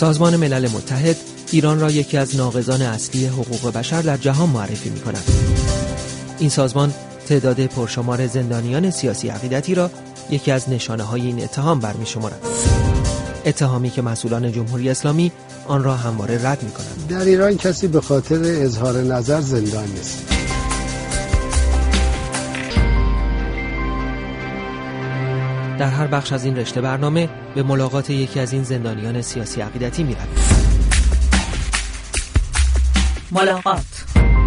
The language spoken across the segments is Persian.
سازمان ملل متحد ایران را یکی از ناقضان اصلی حقوق بشر در جهان معرفی می‌کند. این سازمان تعداد پرشمار زندانیان سیاسی عقیدتی را یکی از نشانه‌های این اتهام برمی‌شمارد. اتهامی که مسئولان جمهوری اسلامی آن را همواره رد می‌کنند. در ایران کسی به خاطر اظهار نظر زندان نیست. در هر بخش از این رشته برنامه به ملاقات یکی از این زندانیان سیاسی عقیدتی می‌رویم. ملاقات.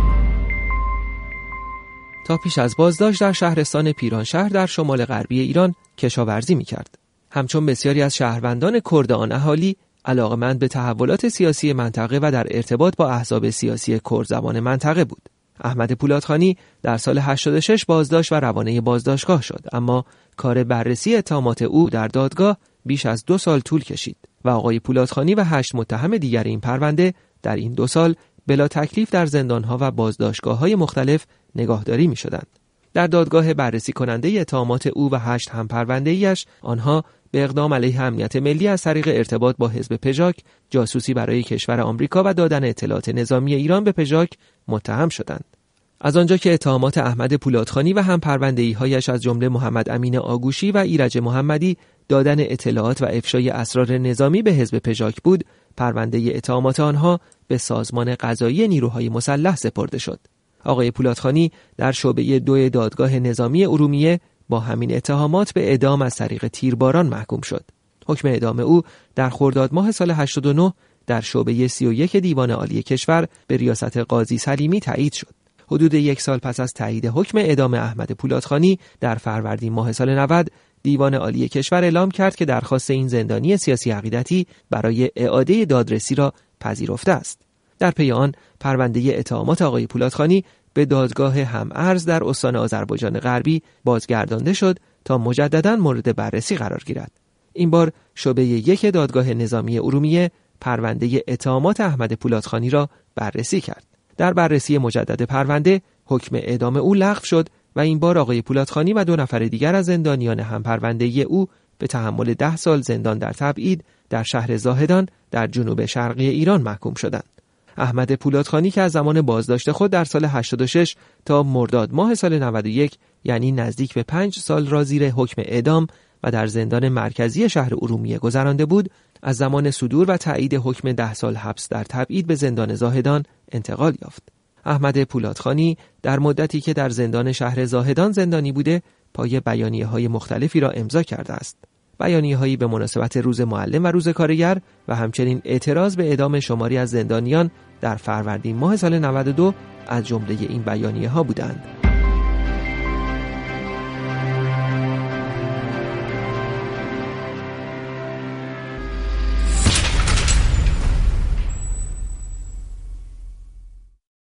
تا پیش از بازداشت در شهرستان پیرانشهر در شمال غربی ایران کشاورزی می‌کرد. همچون بسیاری از شهروندان کرد آن اهالی علاقه‌مند به تحولات سیاسی منطقه و در ارتباط با احزاب سیاسی کرد زبان منطقه بود. احمد پولادخانی در سال 86 بازداشت و روانه بازداشتگاه شد، اما کار بررسی اتهامات او در دادگاه بیش از 2 سال طول کشید و آقای پولادخانی و 8 متهم دیگر این پرونده در این 2 سال بلا تکلیف در زندانها و بازداشتگاه‌های مختلف نگاهداری می‌شدند. در دادگاه بررسی کننده اتهامات او و 8 هم پرونده‌ایش، آنها به اقدام علیه امنیت ملی از طریق ارتباط با حزب پژاک، جاسوسی برای کشور آمریکا و دادن اطلاعات نظامی ایران به پژاک متهم شدند. از آنجا که اتهامات احمد پولادخانی و هم پرونده‌ای‌هایش از جمله محمد امین آگوشی و ایرج محمدی دادن اطلاعات و افشای اسرار نظامی به حزب پژاک بود، پرونده اتهامات آنها به سازمان قضایی نیروهای مسلح سپرده شد. آقای پولادخانی در شعبه 2 دادگاه نظامی ارومیه با همین اتهامات به اعدام از طریق تیرباران محکوم شد. حکم اعدام او در خرداد ماه سال 89 در شعبه 31 دیوان عالی کشور به ریاست قاضی سلیمی تایید شد. حدود 1 سال پس از تایید حکم اعدام احمد پولادخانی در فروردین ماه سال 90 دیوان عالی کشور اعلام کرد که درخواست این زندانی سیاسی عقیدتی برای اعاده دادرسی را پذیرفته است. در پی آن پرونده اتهامات آقای پولادخانی به دادگاه هم‌ارز در استان آذربایجان غربی بازگردانده شد تا مجدداً مورد بررسی قرار گیرد. این بار شعبه 1 دادگاه نظامی ارومیه پرونده اتهامات احمد پولادخانی را بررسی کرد. در بررسی مجدد پرونده حکم اعدام او لغو شد و این بار آقای پولادخانی و 2 نفر دیگر از زندانیان هم پرونده او به تحمل 10 سال زندان در تبعید در شهر زاهدان در جنوب شرقی ایران محکوم شدند. احمد پولادخانی که از زمان بازداشت خود در سال 86 تا مرداد ماه سال 91 یعنی نزدیک به 5 سال را زیر حکم اعدام و در زندان مرکزی شهر ارومیه گذرانده بود، از زمان صدور و تایید حکم 10 سال حبس در تبعید به زندان زاهدان انتقال یافت. احمد پولادخانی در مدتی که در زندان شهر زاهدان زندانی بوده، پای بیانیه‌های مختلفی را امضا کرده است. بیانیه‌هایی به مناسبت روز معلم و روز کارگر و همچنین اعتراض به اعدام شماری از زندانیان در فروردین ماه سال 92 از جمله این بیانیه‌ها بودند.